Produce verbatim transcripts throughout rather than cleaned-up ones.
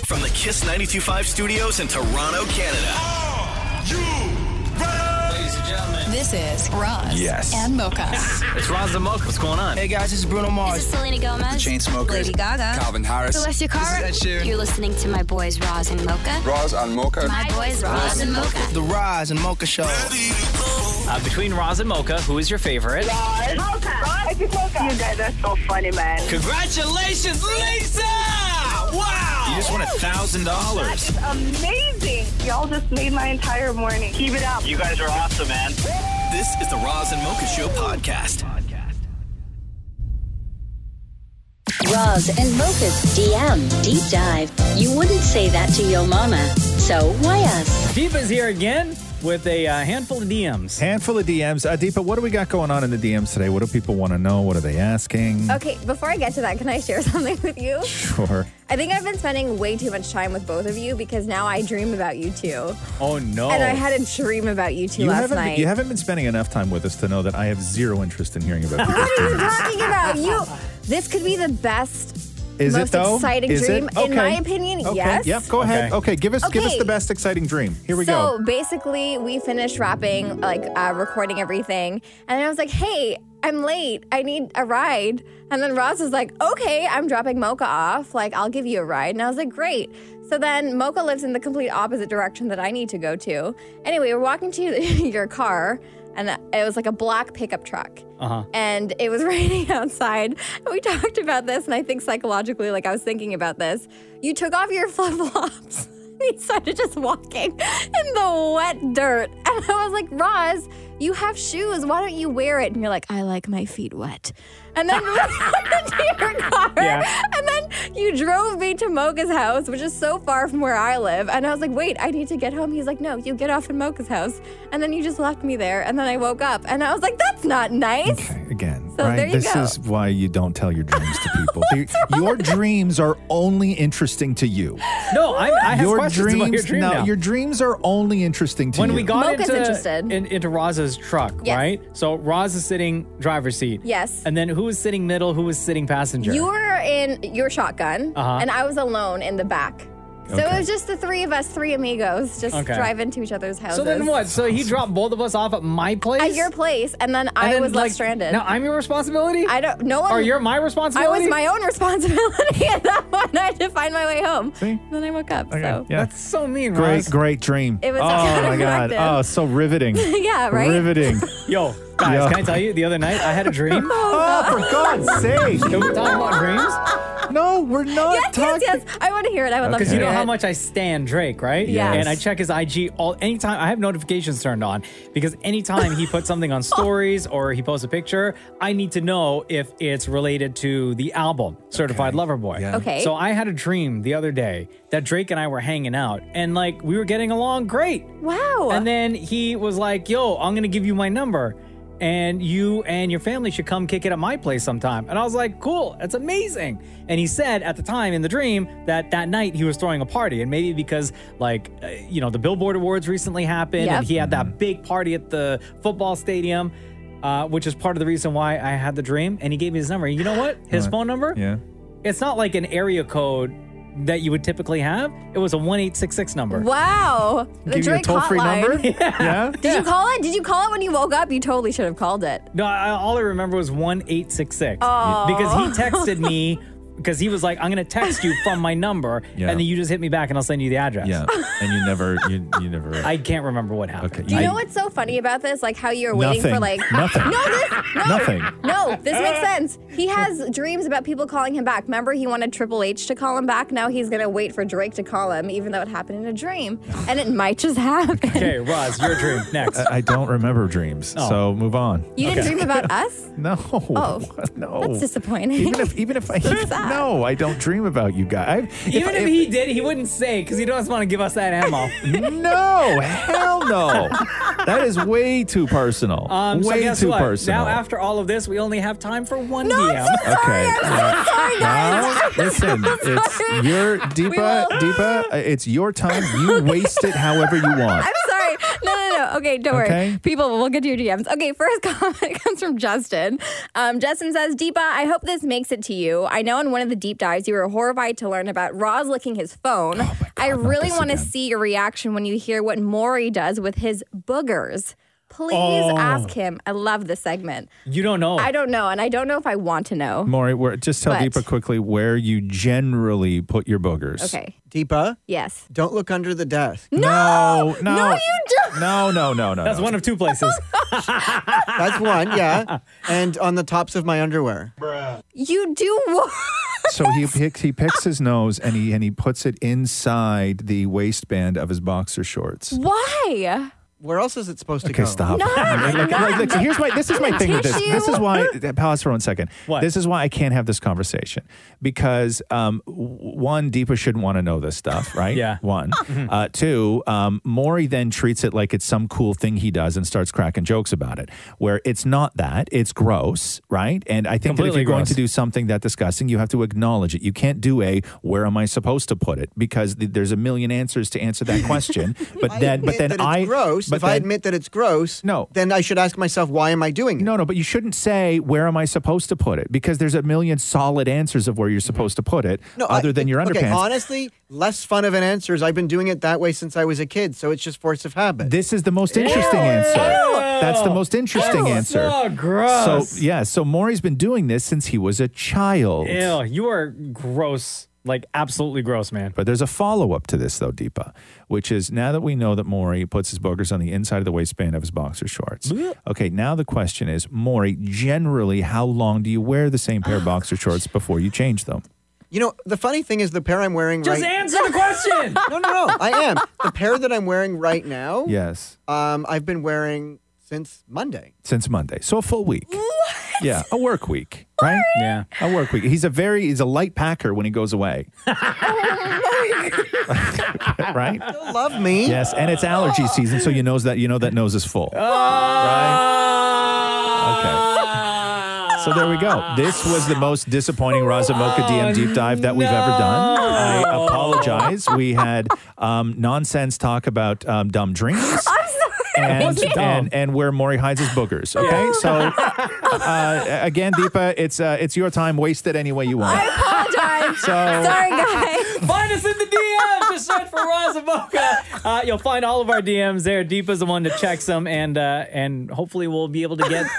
From the Kiss ninety-two point five studios in Toronto, Canada. Are you ready? Ladies and gentlemen. This is Roz Yes. and Mocha. It's Roz and Mocha. What's going on? Hey guys, this is Bruno Mars. This is Selena Gomez. The Chainsmokers. Lady Gaga. Calvin Harris. Celestia Cara. This is Ed Sheeran. You're listening to my boys Roz and Mocha. Roz and Mocha. My boys Roz and Mocha. The Roz and Mocha Show. Ready to go. Uh, between Roz and Mocha, who is your favorite? Mocha. Mocha. You guys are so funny, man. Congratulations, Lisa! Wow! You just won a thousand dollars. That is amazing. Y'all just made my entire morning. Keep it up. You guys are awesome, man. This is the Roz and Mocha Show podcast. Roz and Mocha's D M Deep Dive. You wouldn't say that to your mama, so why us? Deepa's here again with a uh, handful of D Ms. Handful of D Ms. Uh, Deepa, what do we got going on in the D Ms today? What do people want to know? What are they asking? Okay, before I get to that, can I share something with you? Sure. I think I've been spending way too much time with both of you because now I dream about you two. Oh, no. And I had a dream about you two You last haven't, night. you haven't been spending enough time with us to know that I have zero interest in hearing about people's What are you dreams. talking about? You. This could be the best, Is most it though? exciting Is dream. It? In Okay. my opinion, Okay. yes. Yep, go ahead. Okay. Okay, give us give us Okay. the best exciting dream. Here we so go. basically, we finished wrapping, like uh, recording everything, and I was like, "Hey, I'm late. I need a ride." And then Roz was like, "Okay, I'm dropping Mocha off. Like, I'll give you a ride." And I was like, "Great." So then Mocha lives in the complete opposite direction that I need to go to. Anyway, we're walking to your car, and it was like a black pickup truck. Uh-huh. And it was raining outside. And we talked about this, and I think psychologically, like I was thinking about this. You took off your flip-flops, and you started just walking in the wet dirt. And I was like, Roz, you have shoes. Why don't you wear it? And you're like, I like my feet wet. And then we went into your car. Yeah. And then you drove me to Mocha's house, which is so far from where I live. And I was like, wait, I need to get home. He's like, no, you get off in Mocha's house. And then you just left me there. And then I woke up and I was like, that's not nice. Okay, again, So right? there you This go. is why you don't tell your dreams to people. They- your dreams are only interesting to you. No, I, I have your questions dreams, about your dream no, now. your dreams are only interesting to when you. we got Mocha's into, interested. in, into Roz's truck, Yes. right? So Roz is sitting driver's seat. Yes. And then who was sitting middle? Who was sitting passenger? You were in your shotgun, Uh-huh. and I was alone in the back. So Okay. it was just the three of us, three amigos, just Okay. driving to each other's houses. So then what? So he dropped both of us off at my place? At your place, and then And I then, was like, left stranded. Now I'm your responsibility? I don't. No one. Or you're my I responsibility? was my own responsibility at that point. I had to find my way home. See? Then I woke up. Okay, So yeah. That's so mean, Great, Roz. great dream. It was oh my god. unexpected. Oh, so riveting. yeah, right. Riveting. Yo, guys, Yo. can I tell you, the other night I had a dream. Oh, for God's sake. Can we talk about dreams? No, we're not Yes, talking. yes, yes. I want to hear it. I would love to Because hear you know it. how much I stan Drake, right? Yes. And I check his I G all anytime. I have notifications turned on because anytime he puts something on stories or he posts a picture, I need to know if it's related to the album Certified Lover Boy. Yeah. Okay. So I had a dream the other day that Drake and I were hanging out and like we were getting along great. Wow. And then he was like, "Yo, I'm gonna give you my number, and you and your family should come kick it at my place sometime." And I was like, "Cool, that's amazing." And he said at the time in the dream that that night he was throwing a party, and maybe because like uh, you know the Billboard Awards recently happened, Yep. and he had that big party at the football stadium, uh, which is part of the reason why I had the dream. And he gave me his number. And you know what? His What? phone number? Yeah. It's not like an area code that you would typically have. It was a one eight six six number. Wow. The Give you a Drake toll-free hotline. number? Yeah. Did you call it? Did you call it when you woke up? You totally should have called it. No, I, all I remember was one eight six six. Oh. Because he texted me, because he was like, I'm going to text you from my number, Yeah. and then you just hit me back and I'll send you the address. Yeah. And you never, you, you never. I can't remember what happened. Okay. Do you I- know what's so funny about this? Like how you're waiting Nothing. for like Nothing. No, this no, Nothing. No, this makes sense. He has dreams about people calling him back. Remember, he wanted Triple H to call him back. Now he's gonna wait for Drake to call him, even though it happened in a dream, and it might just happen. Okay, Roz, your dream. Next. I I don't remember dreams, Oh. so move on. You didn't Okay. dream about us? No. Oh, no. That's disappointing. Even if, even if I, sad. no, I don't dream about you guys. I- Even if, if- he did, he wouldn't say because he doesn't want to give us that ammo. No, hell no. That is way too personal. Um, so way guess too what? personal. Now, after all of this, we only have time for one No, D I'm M. so sorry. Okay. I'm so sorry, guys. Now, listen, it's sorry. your Deepa, will- Deepa. uh, It's your time. You waste it however you want. I'm sorry. No, no, no. Okay, don't Okay. worry. People, we'll get to your D Ms. Okay, first comment comes from Justin. Um, Justin says, Deepa, I hope this makes it to you. I know in one of the deep dives you were horrified to learn about Roz licking his phone. Oh God, I not really this want to again. see your reaction when you hear what Maury does with his boogers. Please Oh. ask him. I love this segment. You don't know. I don't know, and I don't know if I want to know. Maury, where, just tell But- Deepa quickly where you generally put your boogers. Okay. Deepa, Yes. don't look under the desk. No, no, No, you don't. no, no, no, no. That's no. one of two places. That's one, yeah. And on the tops of my underwear. You do what? So he picks he picks his nose and he and he puts it inside the waistband of his boxer shorts. Why? Where else is it supposed to Okay, go? stop. No, like, no, like, like, so here's my. This is my thing with this. tissue. This is why. Pause for one second. What? This is why I can't have this conversation because um, w- one, Deepa shouldn't want to know this stuff, right? Yeah. One, uh, two, um, Maury then treats it like it's some cool thing he does and starts cracking jokes about it, where it's not that. It's gross, right? And I think that if Completely you're going gross. to do something that disgusting, you have to acknowledge it. You can't do a where am I supposed to put it because th- there's a million answers to answer that question. But I then, admit but then that it's I gross. But if I then- admit that it's gross, No. then I should ask myself, why am I doing it? No, no, but you shouldn't say where am I supposed to put it because there's a million solid answers of where you're supposed to put it, No, other I- than your Okay, underpants. honestly, less fun of an answer is I've been doing it that way since I was a kid, so it's just force of habit. This is the most interesting answer. That's the most interesting answer. So gross. So yeah, so Maury's been doing this since he was a child. Ew, you are gross. Like, absolutely gross, man. But there's a follow-up to this, though, Deepa, which is now that we know that Maury puts his boogers on the inside of the waistband of his boxer shorts. Okay, now the question is, Maury, generally, how long do you wear the same pair of boxer shorts before you change them? You know, the funny thing is the pair I'm wearing Just right answer the question. No, no, no. I am. The pair that I'm wearing right now, Yes, um, I've been wearing since Monday. since Monday. So a full week. Yeah, a work week, right? Yeah. A work week. He's a very, he's a light packer when he goes away. Right? You'll love me. Yes, and it's allergy season, so you knows that you know that nose is full. Right? Okay. So there we go. This was the most disappointing Roz and Mocha D M deep dive that we've ever done. I apologize. We had um, nonsense talk about um, dumb dreams. I'm sorry. And, What's dumb? and and where Maury hides his boogers. Okay, so uh, again, Deepa, it's uh, it's your time. Waste it any way you want. I apologize. So- Sorry, guys. Find us in the D Ms. Just search for Roz and Mocha. Uh, you'll find all of our D Ms there. Deepa's the one that checks them, and uh, and hopefully we'll be able to get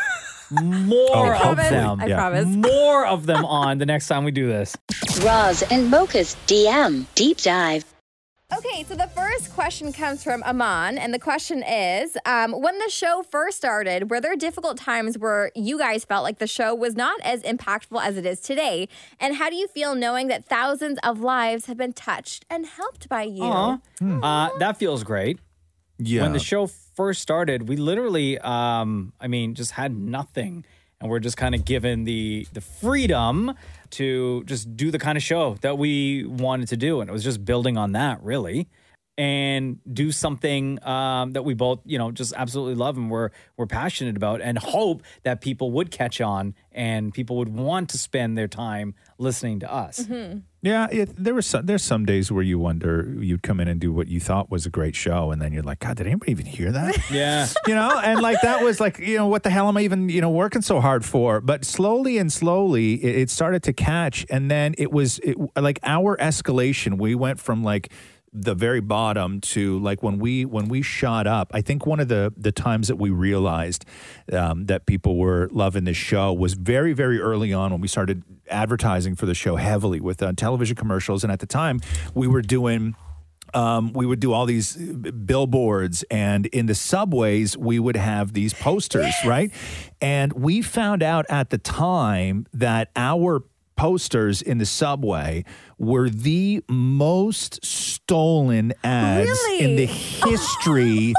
more Oh, of hopefully. them. I Yeah. promise. More of them on the next time we do this. Roz and Mocha's D M Deep Dive. Okay, so the first question comes from Aman, and the question is, um, when the show first started, were there difficult times where you guys felt like the show was not as impactful as it is today? And how do you feel knowing that thousands of lives have been touched and helped by you? Aw. Uh, that feels great. Yeah. When the show first started, we literally, um, I mean, just had nothing. And we're just kind of given the the freedom to just do the kind of show that we wanted to do. And it was just building on that, really. And do something um, that we both, you know, just absolutely love and we're, we're passionate about and hope that people would catch on and people would want to spend their time listening to us. Yeah, it, there were some, there's some days where you wonder, you'd come in and do what you thought was a great show, and then you're like, God, did anybody even hear that? Yeah. You know, and like that was like, you know, what the hell am I even, you know, working so hard for? But slowly and slowly, it, it started to catch, and then it was it, like our escalation. We went from like the very bottom to like when we when we shot up. I think one of the the times that we realized um, that people were loving this show was very very early on when we started advertising for the show heavily with uh, television commercials, and at the time we were doing. Um, we would do all these billboards, and in the subways, we would have these posters, right? And we found out at the time that our posters in the subway were the most stolen ads Really? in the history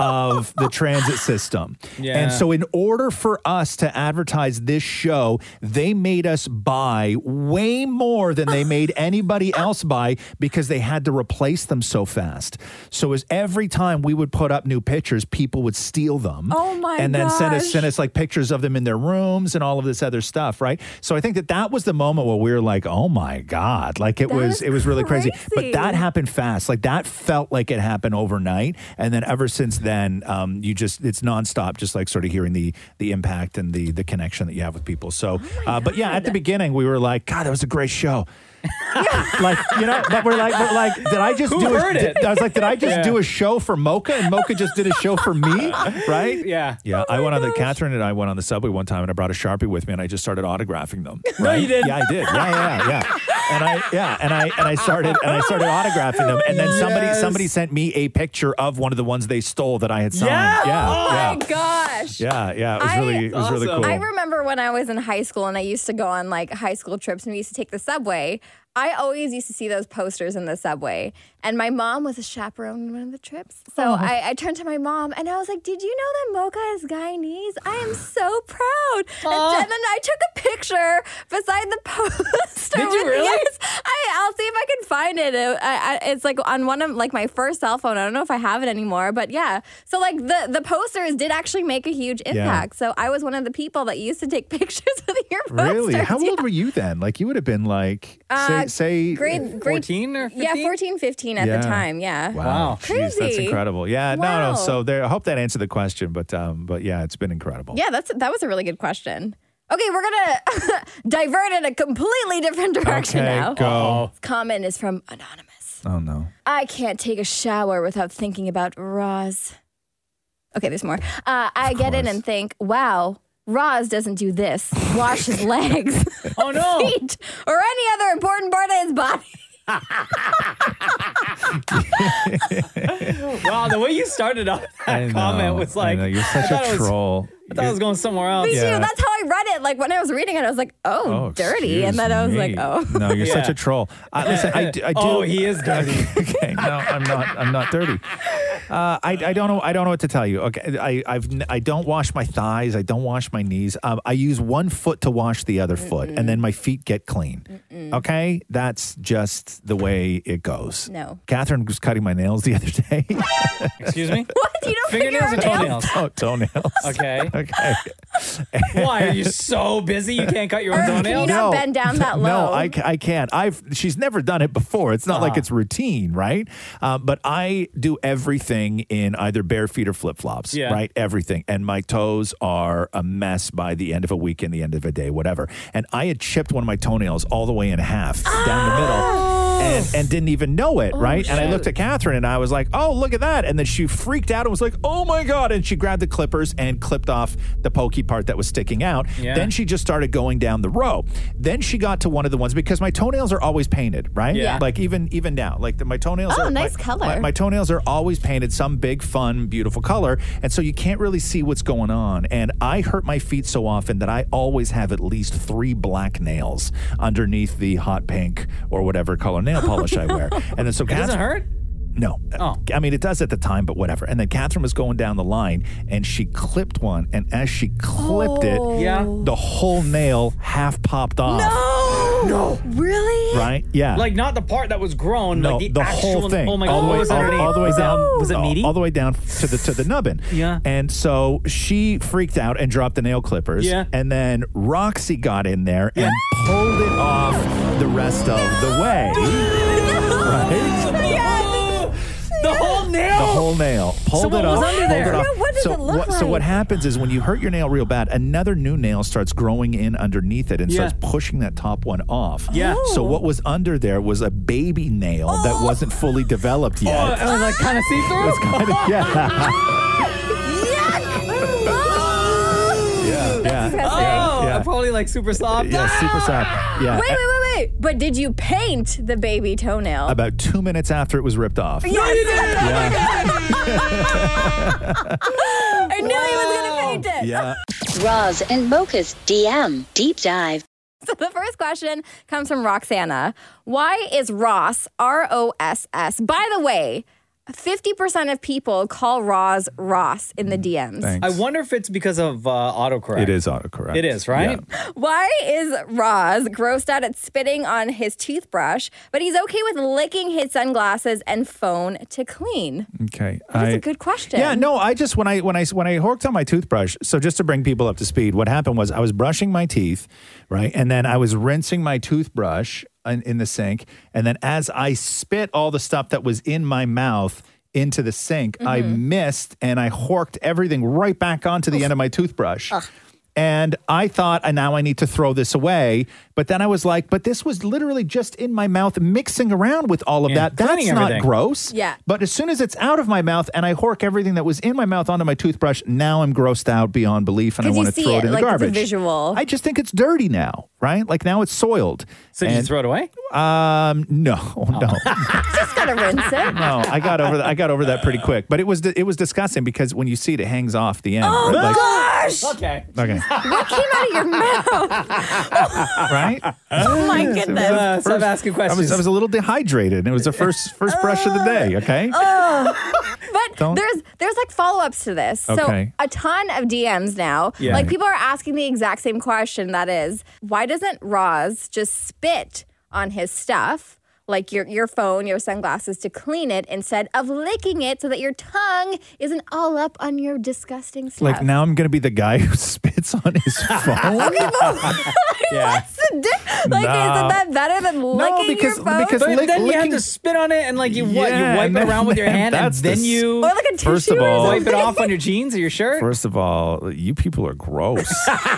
of the transit system. Yeah. And so in order for us to advertise this show, they made us buy way more than they made anybody else buy because they had to replace them so fast. So as every time we would put up new pictures, people would steal them. Oh my And then send us gosh. send us like pictures of them in their rooms and all of this other stuff, right? So I think that that was the moment where we were like, "Oh my God." Like it That was is it was really crazy. But crazy. that happened fast. Like that felt like it happened overnight, and then ever since then um, you just it's nonstop, just like sort of hearing the the impact and the the connection that you have with people. So, Oh uh, but yeah, at the beginning we were like, God, that was a great show. Like, you know, but we're like, but like, did I just Who do heard a, it? did- I was like, did I just Yeah. do a show for Mocha and Mocha just did a show for me? Right? Yeah. Yeah. I went on the, Catherine and I went on the subway one time and I brought a Sharpie with me and I just started autographing them. No, right? you didn't. Yeah, I did. Yeah, yeah, yeah. And I, yeah, and I, and I started, and I started autographing them. And then somebody, Yes. somebody sent me a picture of one of the ones they stole that I had signed. Yeah? Yeah. Oh yeah. my gosh. Yeah, yeah, it was I- really, it was really Awesome. cool. I remember when I was in high school and I used to go on like high school trips and we used to take the subway. I always used to see those posters in the subway. And my mom was a chaperone on one of the trips. So Oh. I, I turned to my mom and I was like, did you know that Mocha is Guyanese? I am so proud. And, Aw. and then I took a picture beside the poster. Did you with- really? Yes. I, I'll see if I can find it. It- I, I, it's like on one of like my first cell phone. I don't know if I have it anymore, but yeah. So like the, the posters did actually make a huge impact. So I was one of the people that used to take pictures with your posters. Really? How Yeah. old were you then? Like, you would have been like, Uh, say, say grade, grade fourteen or fifteen? Yeah, fourteen, fifteen at Yeah. the time. Yeah. Wow. Jeez, that's Crazy. incredible. Yeah, no, Wow. no. So there, I hope that answered the question, but um, but yeah, it's been incredible. Yeah, that's that was a really good question. Okay, we're gonna divert in a completely different direction Okay, now. go. This comment is from Anonymous. Oh no. I can't take a shower without thinking about Roz. Okay, there's more. Uh, I get in course. and think, wow, Roz doesn't do this. Wash his legs, Oh no. feet, or any other important part of his body. Wow, the way you started off I that know, comment was I like, know, you're I such thought a it was- troll. I thought I was going somewhere else. Me Yeah. too. That's how I read it. Like when I was reading it, I was like, oh, Oh, dirty. And then I was excuse like, me. oh. No, you're such Yeah. a troll. Uh, listen, I, do- I do. Oh, he is dirty. Okay, no, I'm not. I'm not dirty. Uh, I, I don't know. I don't know what to tell you. Okay, I I've n- I don't wash my thighs. I don't wash my knees. Um, I use one foot to wash the other foot, and then my feet get clean. Okay, that's just the way it goes. No. Catherine was cutting my nails the other day. Excuse me? What? You don't Fingernails or figure out nails? toenails? oh, toenails. Okay. Okay. Why? Are you so busy you can't cut your own Or can toenails? you not bend down that low? No, I, ca- I can't. I've she's never done it before. It's not like Uh-huh. it's routine, right? Um, but I do everything in either bare feet or flip flops, Yeah. right? Everything, and my toes are a mess by the end of a weekend, the end of a day, whatever. And I had chipped one of my toenails all the way in half down the middle. And, and didn't even know it, right? And I looked at Catherine and I was like, oh, look at that. And then she freaked out and was like, oh my God. And she grabbed the clippers and clipped off the pokey part that was sticking out. Yeah. Then she just started going down the row. Then she got to one of the ones because my toenails are always painted, right? Yeah. Like even even now, like the, my toenails Oh, are nice my, color. My, my toenails are always painted some big, fun, beautiful color. And so you can't really see what's going on. And I hurt my feet so often that I always have at least three black nails underneath the hot pink or whatever color nail polish I wear. And then so It doesn't Catherine- hurt? no. Oh. I mean, it does at the time, but whatever. And then Catherine was going down the line and she clipped one. And as she clipped Oh. it, Yeah. the whole nail half popped off. No. No. Really? Right? Yeah. Like not the part that was grown, no, like the, the actual, whole thing. Oh my all God, the what way, was all, underneath? all the way Was it- down. Was it all- meaty? All the way down to the to the nubbin. Yeah. And so she freaked out and dropped the nail clippers. Yeah. And then Roxy got in there and pulled it off the rest of the way. Right? The whole nail? The whole nail. Pulled So what it was off. under pulled there? it off. Yeah, what does so it look what, So what like? happens is when you hurt your nail real bad, another new nail starts growing in underneath it and Yeah. starts pushing that top one off. Yeah. So what was under there was a baby nail that wasn't fully developed Oh, yet. it was like kind of see-through? It's kind of yeah. Yeah, yeah, disgusting. Oh, yeah. probably like super soft. yeah, super soft. Yeah. Wait, wait, wait, wait. But did you paint the baby toenail? About two minutes after it was ripped off. Yes. I knew he was going to paint it. Yeah. Roz and Mocha's D M Deep Dive. So the first question comes from Roxana. Why is Ross, R O S S? By the way, fifty percent of people call Roz Ross in the D Ms. Thanks. I wonder if it's because of uh, autocorrect. It is autocorrect. It is, right? Yeah. Why is Roz grossed out at spitting on his toothbrush, but he's okay with licking his sunglasses and phone to clean? Okay. That's I- a good question. Yeah, no, I just when I when I when I hooked on my toothbrush. So just to bring people up to speed, what happened was I was brushing my teeth, right, and then I was rinsing my toothbrush in, in the sink, and then as I spit all the stuff that was in my mouth into the sink. I missed and I horked everything right back onto the end of my toothbrush. And I thought, and now I need to throw this away. But then I was like, but this was literally just in my mouth mixing around with all of Yeah, that. That's cleaning not everything. gross. Yeah. But as soon as it's out of my mouth and I hork everything that was in my mouth onto my toothbrush, now I'm grossed out beyond belief and I 'Cause you want to see throw it, it, in like the it's a garbage. visual. I just think it's dirty now, right? Like now it's soiled. So did you And- throw it away? Um, no, no. Just gotta rinse it. No, I got over that. I got over that pretty quick, but it was it was disgusting because when you see it, it hangs off the end. Oh right? Like- gosh! Okay. Okay, What came out of your mouth? right? Oh my goodness. Uh, stop asking I questions. was I was a little dehydrated, and it was the first first brush of the day. Okay. But Don't- there's there's like follow-ups to this. Okay. So a ton of D Ms now. Yeah. Like people are asking the exact same question, that is, why doesn't Roz just spit on his stuff? Like your your phone, your sunglasses, to clean it instead of licking it so that your tongue isn't all up on your disgusting stuff. Like now, I'm gonna be the guy who spits on his phone. yeah. What's the di- Like, Nah. isn't that better than licking because- your phone? because- But lick- then you have licking- to spit on it and like you what? Yeah, You wipe and it then- around with your hand and that's then the s- you or like a tissue First of or all- wipe it something. off on your jeans or your shirt. First of all, you people are gross.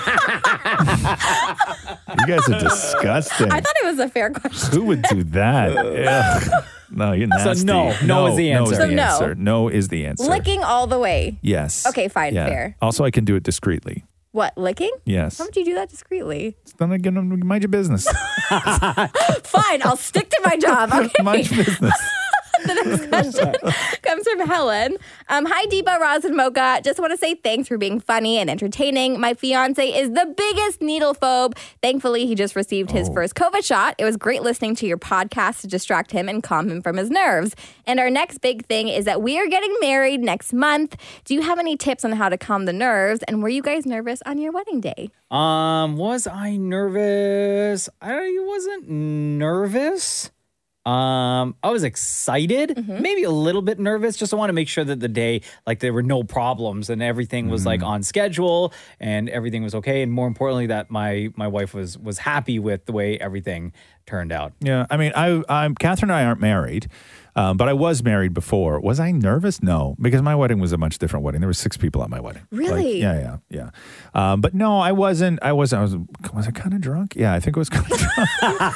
You guys are disgusting. I thought it was a fair question. Who would do that? Ugh. No, you're So nasty. no. No is the No answer. is So the no. answer. No is the answer. Licking all the way. Yes. Okay, fine, Yeah. fair. Also, I can do it discreetly. What, licking? Yes. How would you do that discreetly? Then again, mind your business. Fine, I'll stick to my job. Okay. Mind your business. The next question comes from Helen. Um, Hi, Deepa, Roz, and Mocha. Just want to say thanks for being funny and entertaining. My fiance is the biggest needle phobe. Thankfully, he just received his Oh. first COVID shot. It was great listening to your podcast to distract him and calm him from his nerves. And our next big thing is that we are getting married next month. Do you have any tips on how to calm the nerves? And were you guys nervous on your wedding day? Um, was I nervous? I wasn't nervous. Um, I was excited, Mm-hmm. maybe a little bit nervous. Just I want to make sure that the day, like there were no problems and everything was like on schedule and everything was okay. And more importantly, that my my wife was was happy with the way everything turned out. Yeah, I mean, I, I'm Catherine and I aren't married, um, but I was married before. Was I nervous? No, because my wedding was a much different wedding. There were six people at my wedding. Really? Like, yeah, yeah, yeah. Um, but no, I wasn't. I wasn't. I was. Was I kind of drunk? Yeah, I think I was kind of drunk.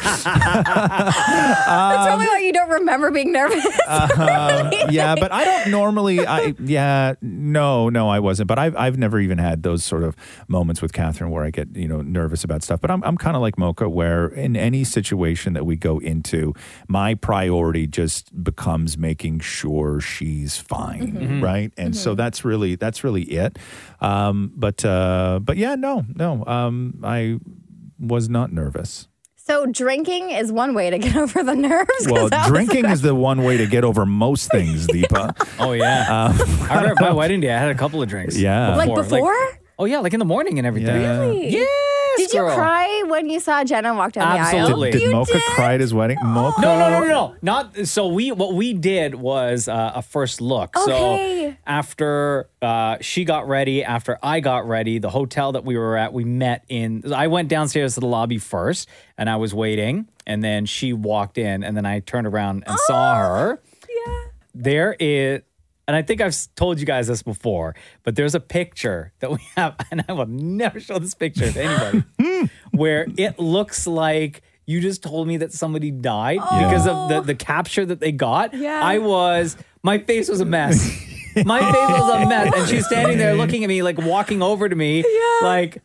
That's probably why you don't remember being nervous. Um, yeah, but I don't normally. I yeah, no, no, I wasn't. But I've I've never even had those sort of moments with Catherine where I get you know nervous about stuff. But I'm I'm kind of like Mocha, where in any situation that we go into, my priority just becomes making sure she's fine, Mm-hmm. right? And so that's really that's really it. Um, but uh, but yeah, no, no, um, I was not nervous. So drinking is one way to get over the nerves. 'Cause Well, that was drinking the is the one way to get over most things, Deepa. Oh yeah. I remember my wedding day. I had a couple of drinks. Yeah. Like before? oh yeah, like in the morning and everything. Yeah. Really? Yes. Did you girl. cry when you saw Jenna walk down Absolutely. the aisle? Did You Mocha did? cry at his wedding? Mocha? No, no, no, no, no. Not so. We what we did was uh, a first look. Okay. So after uh, she got ready, after I got ready, the hotel that we were at, we met in. I went downstairs to the lobby first, and I was waiting, and then she walked in, and then I turned around and saw her. Yeah. There is. And I think I've s- told you guys this before, but there's a picture that we have, and I will never show this picture to anybody, where it looks like you just told me that somebody died because of the, the capture that they got. Yeah. I was, my face was a mess. My face was a mess. And she's standing there looking at me, like walking over to me, like,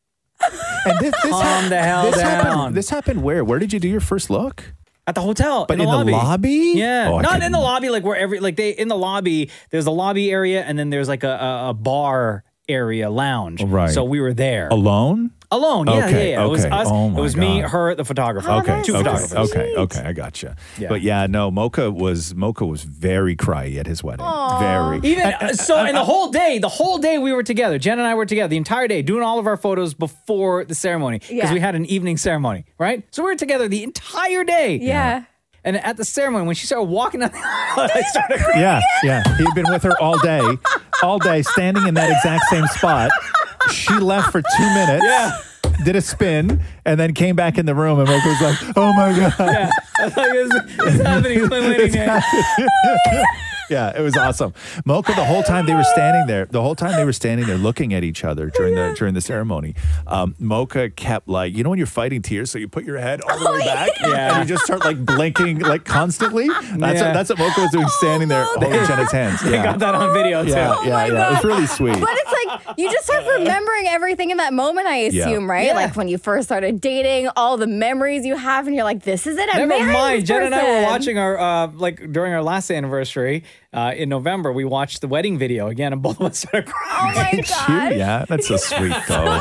And this, this calm the hell this down. Happened, this happened where? Where did you do your first look? At the hotel, But in the in the lobby. lobby? Yeah, Oh, I not couldn't- in the lobby, like where every like they in the lobby. There's a lobby area, and then there's like a a, a bar area, lounge. Right. So we were there Alone? alone. Yeah, Okay, yeah, yeah. It was okay. us. Oh it my was me, God. her, the photographer. Oh, Okay, that's two okay, photographers. okay, okay, I gotcha. Yeah. But yeah, no, Mocha was Mocha was very cryy at his wedding. Very. Even And- and- so, and the whole day, the whole day we were together. Jen and I were together the entire day, doing all of our photos before the ceremony because Yeah. we had an evening ceremony, right? So we were together the entire day. Yeah. And at the ceremony, when she started walking down the aisle, I started crying. Yeah, yeah. He'd been with her all day, all day, standing in that exact same spot. She left for two minutes. Yeah. Did a spin and then came back in the room and Mocha was like, "Oh my god!" Yeah, I was like, it's, it's happening. It's my wedding day. Yeah, it was awesome. Mocha, the whole time they were standing there, the whole time they were standing there looking at each other during the during the ceremony, um, Mocha kept like, you know when you're fighting tears, so you put your head all the way back Yeah. and you just start like blinking like constantly. That's Yeah. what, that's what Mocha was doing, standing there holding Jenna's hands. They Yeah, got that on video too. yeah, Oh yeah, my yeah. It was God. really sweet. But it's like you just start remembering everything in that moment, I Yeah. assume, right? Yeah. Like when you first started dating, all the memories you have, and you're like, this is it. I'm Never marrying mind. this Jen and I were person. watching our uh, like during our last anniversary uh, in November. We watched the wedding video again, and both of us started crying. Oh my Cute. God. Yeah, that's so sweet though.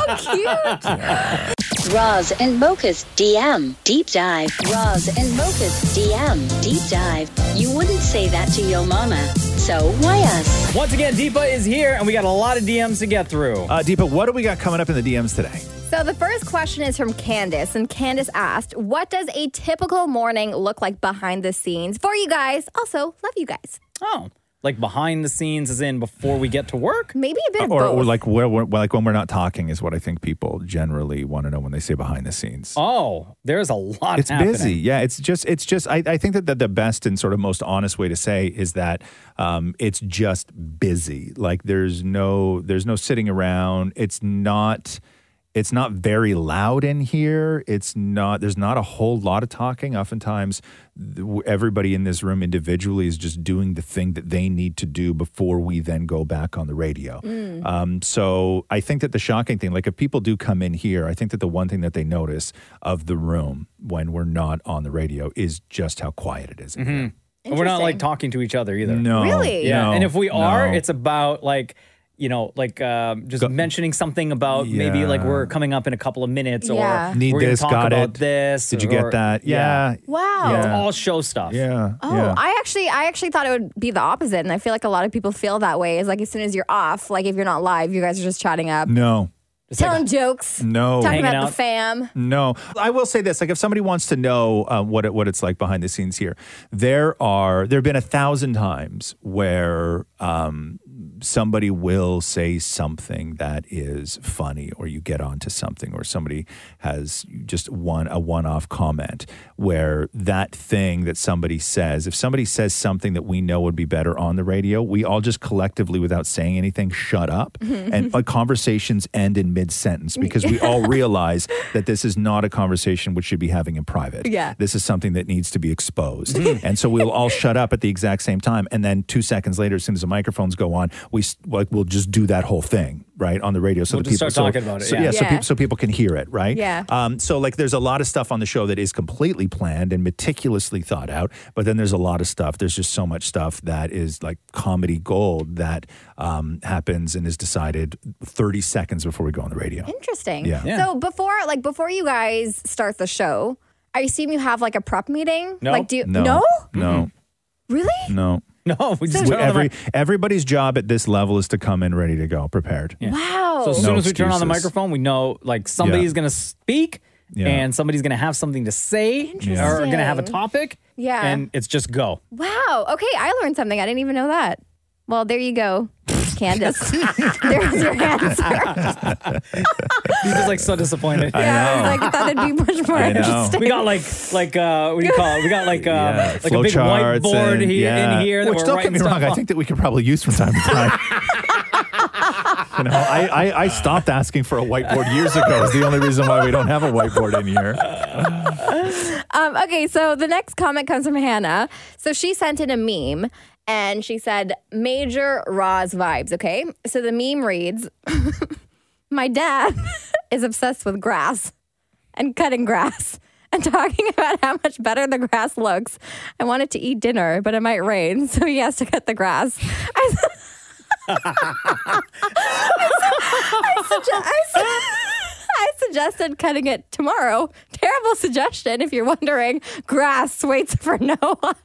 Cute. Roz and Mocha's D M Deep Dive. Roz and Mocha's D M Deep Dive. You wouldn't say that to your mama. So why us? Once again, Deepa is here, and we got a lot of D Ms to get through. Uh, Deepa, what do we got coming up in the D Ms today? So the first question is from Candace, and Candace asked, what does a typical morning look like behind the scenes for you guys? Also, love you guys. Oh, like behind the scenes, as in before we get to work? Maybe a bit of Or, both. or like where, where, like when we're not talking is what I think people generally want to know when they say behind the scenes. Oh, there's a lot. It's happening. busy. Yeah, it's just it's just I, I think that the, the best and sort of most honest way to say is that um, it's just busy. Like there's no there's no sitting around. It's not it's not very loud in here. It's not there's not a whole lot of talking. Oftentimes th- everybody in this room individually is just doing the thing that they need to do before we then go back on the radio. Mm. Um, so I think that the shocking thing, like if people do come in here, I think that the one thing that they notice of the room when we're not on the radio is just how quiet it is in here. And we're not like Interesting. talking to each other either. No. Really? Yeah. no, and if we are, no. it's about like, you know, like um, just Go- mentioning something about maybe like Yeah. we're coming up in a couple of minutes Yeah. or Need we're gonna this, talk got about it. this. Did you or- get that? Yeah. Wow. It's Yeah. all show stuff. Yeah. Oh, yeah. I actually, I actually thought it would be the opposite, and I feel like a lot of people feel that way. Is like as soon as you're off, like if you're not live, you guys are just chatting up, no. Just like telling jokes, No. talking Hanging about out. the fam. No, I will say this: like, if somebody wants to know uh, what it, what it's like behind the scenes here, there are there have been a thousand times where um, somebody will say something that is funny, or you get onto something, or somebody has just one a one off comment where that thing that somebody says, if somebody says something that we know would be better on the radio, we all just collectively, without saying anything, shut up, and uh, conversations end in mid sentence because we all realize that this is not a conversation which should be having in private. Yeah. This is something that needs to be exposed. And so we'll all shut up at the exact same time. And then two seconds later, as soon as the microphones go on, we s- like we'll just do that whole thing, right, on the radio. So We'll the just people start so, talking about it, So, yeah. yeah, so, Yeah. people, so people can hear it, right? Yeah. Um, so like there's a lot of stuff on the show that is completely planned and meticulously thought out, but then there's a lot of stuff. There's just so much stuff that is like comedy gold that um, happens and is decided thirty seconds before we go on the radio. Interesting. Yeah. Yeah. So before, like before you guys start the show, I assume you have like a prep meeting. No. Like, do you, No, no? no, Really? no. No, we just So- turn on the Every mic- everybody's job at this level is to come in ready to go, prepared. Yeah. Wow. So as No soon as we turn on the excuses. microphone, we know like somebody's Yeah. going to speak Yeah. and somebody's going to have something to say or going to have a Interesting. topic. Yeah. And it's just go. Wow. Okay, I learned something. I didn't even know that. Well, there you go, Candace. There's your answer. He's just like so disappointed. Yeah, I was like, I thought it'd be much more I know. interesting. We got like like uh what do you call it? We got like uh Yeah, like a flow big charts whiteboard and- he- yeah. in here that Which, we're don't get writing me stuff wrong, I on. think that we could probably use from time to time. You know, I, I, I stopped asking for a whiteboard years ago. Is the only reason why we don't have a whiteboard in here. Um, okay, so the next comment comes from Hannah. So she sent in a meme and she said, major Roz vibes, okay? So the meme reads, my dad is obsessed with grass and cutting grass and talking about how much better the grass looks. I wanted to eat dinner, but it might rain, so he has to cut the grass. I, I, sugge- I, su- I suggested cutting it tomorrow. Terrible suggestion if you're wondering. Grass waits for no one.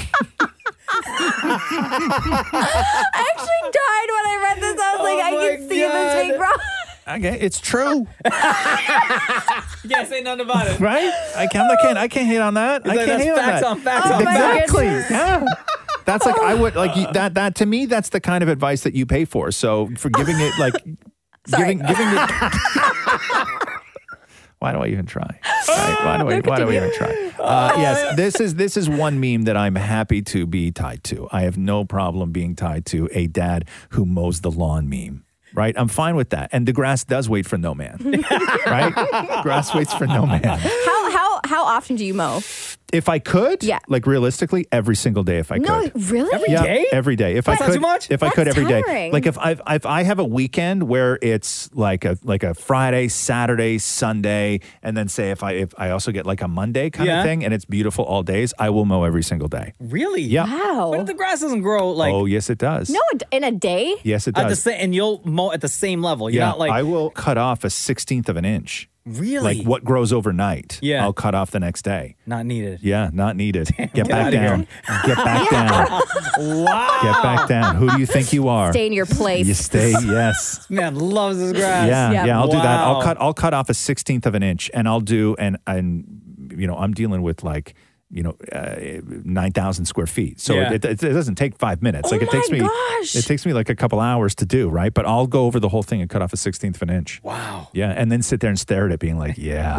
I actually died when I read this. I was like, I Oh my can see this big rock. Okay, it's true, You can't say nothing about it. right? I can't, I can't, I can't hate on that. I Like, can't that's hate on facts that. on facts Oh on my facts. Exactly. goodness. Yeah. That's like I would like you, that. That to me, that's the kind of advice that you pay for. So for giving it like Sorry. giving giving it. Why do I even try? Right? Why do I? Why do I even try? Uh, yes, this is this is one meme that I'm happy to be tied to. I have no problem being tied to a dad who mows the lawn meme. Right, I'm fine with that. And the grass does wait for no man. Right, grass waits for no man. How how how often do you mow? If I could, Yeah. like realistically, every single day if I No, could. really? Every Yeah, day? every day. If That's I not could, too much? if I could That's every day. tiring. Like if I if I have a weekend where it's like a like a Friday, Saturday, Sunday, and then say if I if I also get like a Monday kind Yeah. of thing, and it's beautiful all days, I will mow every single day. Really? Yeah. Wow. What if the grass doesn't grow like oh yes, it does. No, in a day? Yes, it at the does. same, and you'll mow at the same level? You're yeah, not like I will cut off a sixteenth of an inch. really Like what grows overnight, Yeah. I'll cut off the next day. not needed. Yeah, not needed. Get Get back outta here. down. Get back down. Wow. Get back down. Who do you think you are? Stay in your place. You stay, yes. Man loves his grass. Yeah, Yeah. yeah, I'll do that. I'll Wow. cut I'll cut off a sixteenth of an inch and I'll do and and you know, I'm dealing with like you know, uh, nine thousand square feet. So Yeah. it, it, it doesn't take five minutes. Oh like it my takes me, gosh. it takes me like a couple hours to do, right? But I'll go over the whole thing and cut off a sixteenth of an inch. Wow. Yeah. And then sit there and stare at it being like, yeah.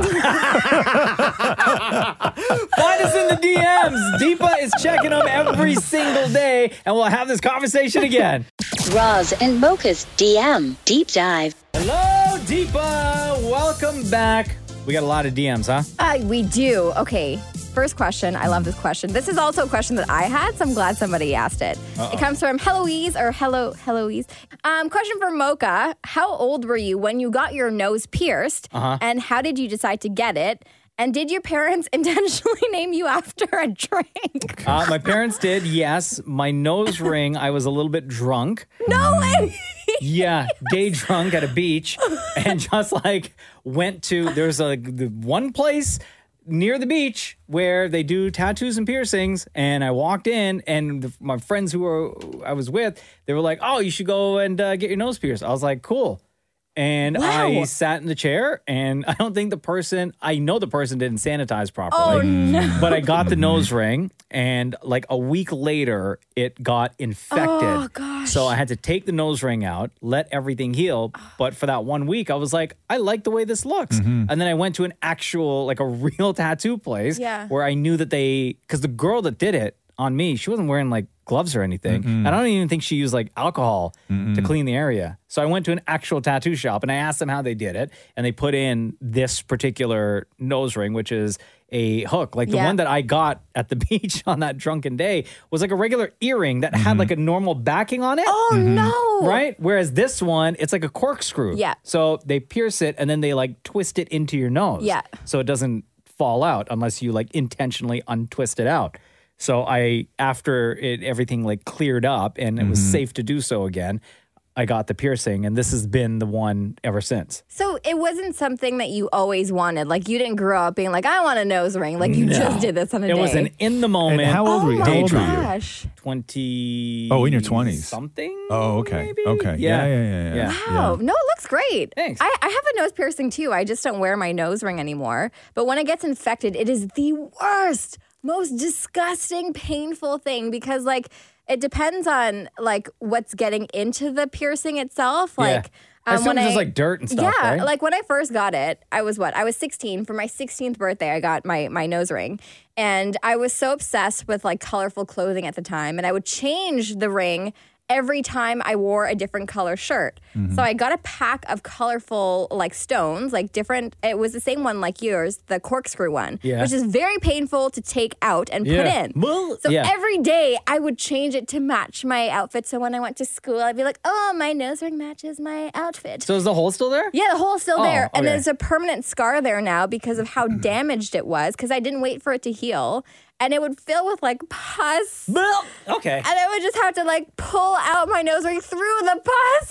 Find us in the D Ms. Deepa is checking them every single day, and we'll have this conversation again. Roz and Mocha's D M Deep Dive. Hello, Deepa. Welcome back. We got a lot of D Ms, huh? Uh, we do. Okay. First question. I love this question. This is also a question that I had, so I'm glad somebody asked it. Uh-oh. It comes from Heloise or Hello Heloise. Um, question for Mocha. How old were you when you got your nose pierced? Uh-huh. And how did you decide to get it? And did your parents intentionally name you after a drink? Uh, my parents did, yes. My nose ring, I was a little bit drunk. No way. Yeah, day drunk at a beach, and just like went to, there's a the one place near the beach where they do tattoos and piercings, and I walked in, and the, my friends who were I was with, they were like, "Oh, you should go and uh, get your nose pierced." I was like, "Cool." And Wow. I sat in the chair, and I don't think the person, I know the person didn't sanitize properly. Oh, no. But I got the nose ring, and like a week later, it got infected. Oh, gosh. So I had to take the nose ring out, let everything heal. But for that one week, I was like, I like the way this looks. Mm-hmm. And then I went to an actual, like a real tattoo place Yeah. where I knew that they, because the girl that did it on me, she wasn't wearing like gloves or anything. And I don't even think she used like alcohol to clean the area. So I went to an actual tattoo shop and I asked them how they did it. And they put in this particular nose ring, which is a hook. Like the Yeah. one that I got at the beach on that drunken day was like a regular earring that had like a normal backing on it. Oh, no. Right? Whereas this one, it's like a corkscrew. Yeah. So they pierce it and then they like twist it into your nose. Yeah. So it doesn't fall out unless you like intentionally untwist it out. So I, after it, everything like cleared up and it was safe to do so again, I got the piercing, and this has been the one ever since. So it wasn't something that you always wanted. Like you didn't grow up being like, I want a nose ring. Like you No. just did this on a It day. was an in the moment. And how old oh were you? my How old were you? gosh. twenty. Oh, in your twenties. Something. Oh, okay. maybe? Okay. Yeah. Yeah, yeah, yeah, yeah. Yeah. Wow. No, it looks great. Thanks. I, I have a nose piercing too. I just don't wear my nose ring anymore. But when it gets infected, it is the worst, most disgusting, painful thing because like it depends on like what's getting into the piercing itself. Yeah. Like I assume when it's just like dirt and stuff, Yeah, right? like when I first got it, I was what? I was sixteen. For my sixteenth birthday, I got my my nose ring. And I was so obsessed with like colorful clothing at the time. And I would change the ring every time I wore a different color shirt. Mm-hmm. So I got a pack of colorful like stones, like different, it was the same one like yours, the corkscrew one, Yeah. which is very painful to take out and put Yeah. in. Well, so yeah. every day I would change it to match my outfit. So when I went to school, I'd be like, oh, my nose ring matches my outfit. So is the hole still there? Yeah, the hole's still Oh, there. And okay. there's a permanent scar there now because of how damaged it was because I didn't wait for it to heal. And it would fill with like pus. Well, okay. And I would just have to like pull out my nose ring through the pus.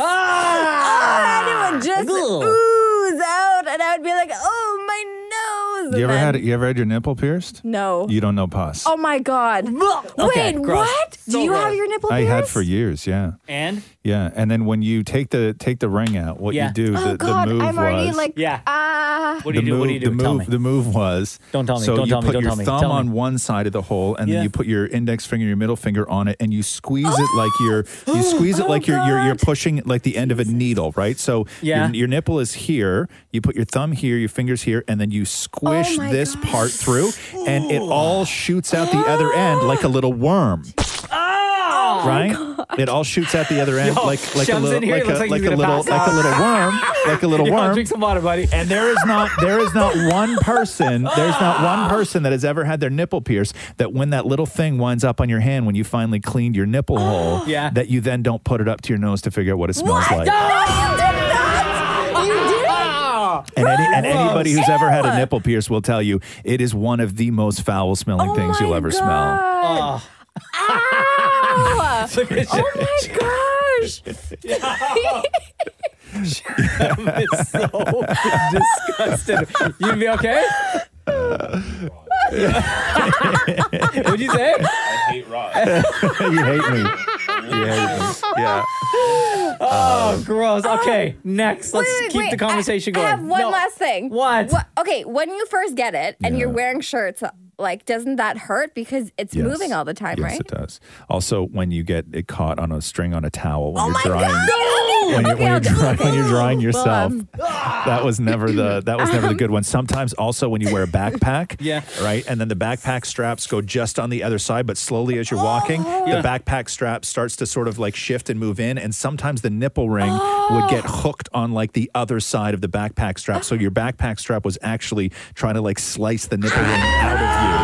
Ah! and it would just Ugh. ooze out. And I would be like, oh, my nose. You And ever then- had you ever had your nipple pierced? No. You don't know pus. Oh, my God. Okay, Wait, gross. what? So Do you gross. have your nipple I pierced? had for years, yeah. And? Yeah, and then when you take the take the ring out, what Yeah. you do, Oh, the, God. the move I'm already was like, Yeah. ah. What do you the do? Move, What do you do? The Tell move, me. the move was. Don't tell me. So Don't you tell me. put Don't your tell me. thumb Tell me. on one side of the hole, and Yeah. then you put your index finger, your middle finger on it, and you squeeze it like you're you squeeze it Oh, like you're, you're you're pushing like the end of a needle, right? So Yeah. your, your nipple is here. You put your thumb here, your fingers here, and then you squish Oh my this part through, and it all shoots out the other end like a little worm. Oh, Right, it all shoots out the other end Yo, like like a Shem's little in here, like looks a like like he's a gonna little pass like a out. little worm like a little Yo, worm. drink some water, buddy. And there is not there is not one person there's not one person that has ever had their nipple pierced that when that little thing winds up on your hand when you finally cleaned your nipple hole, Yeah. that you then don't put it up to your nose to figure out what it smells like. No, you did not. You did. And, any, and Gross. anybody who's ever had a Ew. nipple pierce will tell you it is one of the most foul smelling Oh things you'll my ever smell. God. Oh, Ow. look at Oh my gosh. Shem is so disgusted. You be okay? What'd you say? I hate Ross. You hate me. You hate me. Yeah. Oh, gross. Okay, next. Let's Wait, wait, keep wait. the conversation I, going. I have one No. last thing. What? Okay, when you first get it and Yeah. you're wearing shirts, like, doesn't that hurt because it's Yes. moving all the time, Yes, right? it does. Also, when you get it caught on a string on a towel when Oh you're my drying. God. When you're, Okay, when, I'll you're do dry, it. when you're drying yourself, um, that was never the that was never the good one. Sometimes also when you wear a backpack, Yeah. right, and then the backpack straps go just on the other side, but slowly as you're walking, Yeah. the backpack strap starts to sort of like shift and move in, and sometimes the nipple ring would get hooked on like the other side of the backpack strap, so your backpack strap was actually trying to like slice the nipple ring out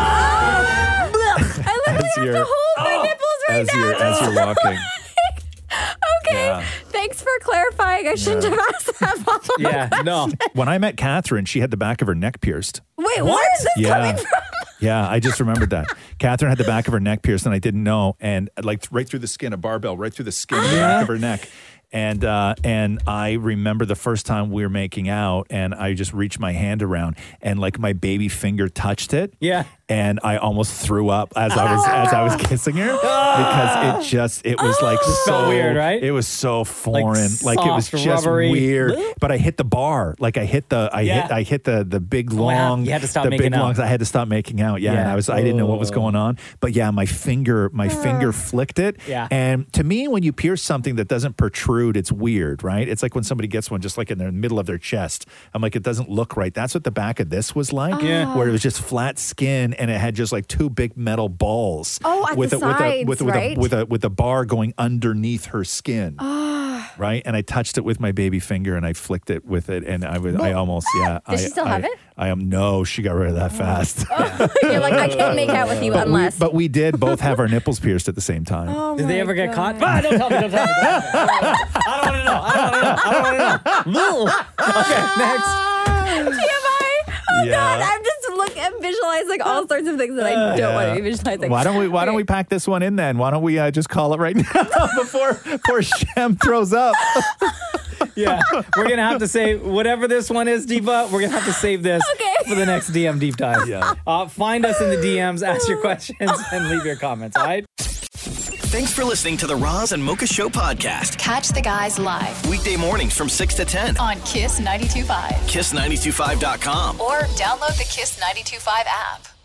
of I literally As have you're- to hold my nipples you right as now. you're as you're walking. Okay, Yeah. thanks for clarifying. I shouldn't Yeah. have asked that. follow-up Yeah, question. no. When I met Catherine, she had the back of her neck pierced. Wait, where is this Yeah. coming from? Yeah, I just remembered that. Catherine had the back of her neck pierced, and I didn't know, and like right through the skin, a barbell right through the skin of the back of her neck. And uh, and I remember the first time we were making out, and I just reached my hand around, and like my baby finger touched it. Yeah. And I almost threw up as I was as I was kissing her because it just it was like so felt weird, right? It was so foreign, like, it was soft, just rubbery. weird. But I hit the bar, like I hit the I hit Yeah. I hit the the big wow. long. You had to stop the making big out. longs. I had to stop making out. Yeah, Yeah. and I was I didn't know what was Oh. going on, but yeah, my finger my finger flicked it. Yeah. And to me, when you pierce something that doesn't protrude, it's weird, right? It's like when somebody gets one just like in the middle of their chest. I'm like, it doesn't look right. That's what the back of this was like, Yeah. where it was just flat skin and it had just like two big metal balls. Oh, at with the a, with a sides, with a, with right? a with a with a bar going underneath her skin. Right, and I touched it with my baby finger, and I flicked it with it, and I was, I almost, yeah. Does I, she still I, have it? I am no, she got rid of that fast. You're like, I can't make out with you But we, unless. but we did both have our nipples pierced at the same time. Oh Did they my ever get God. caught? Ah, don't tell me, don't tell me. Don't tell me. I don't want to know. I don't want to know. I don't want to know. Okay, next. T M I. Oh Yeah. God, I'm just look and visualizing all sorts of things that I don't want to be visualizing. Why don't we Why don't we Okay. pack this one in then? Why don't we uh, just call it right now before poor Shem throws up? Yeah, we're going to have to say whatever this one is, Diva, we're going to have to save this Okay. for the next D M Deep Dive. Yeah. Uh, find us in the D Ms, ask your questions, and leave your comments, all right? Thanks for listening to the Roz and Mocha Show podcast. Catch the guys live Weekday mornings from six to ten. on Kiss ninety-two point five kiss nine two five dot com. or download the Kiss ninety-two point five app.